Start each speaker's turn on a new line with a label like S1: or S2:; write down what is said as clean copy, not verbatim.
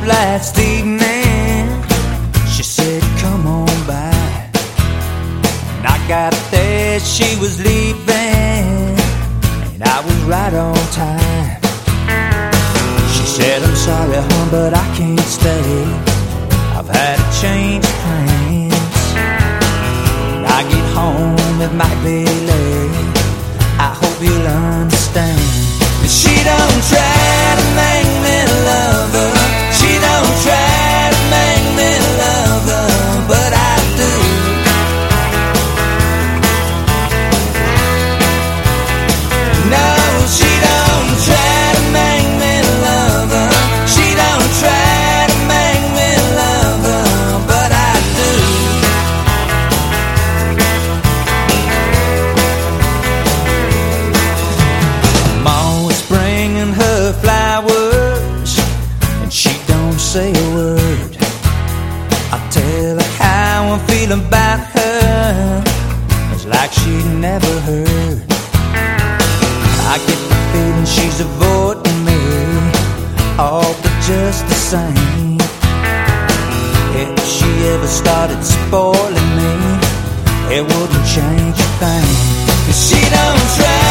S1: last evening. She said, come on by. And I got there, she was leaving, and I was right on time. She said, I'm sorry, hon, but I can't stay. I've had to change plans. When I get home, it might be late. I hope you'll understand. But she don't try to make me love her. She don't try to make me love her, but I do. No, she don't try to make me love her. She don't try to make me love her, but I do. I'm always bringing her flowers, and she don't say a word. I tell her how I'm feeling about her. It's like she'd never heard. I get the feeling she's avoiding me, all but just the same. If she ever started spoiling me, it wouldn't change a thing. 'Cause she don't try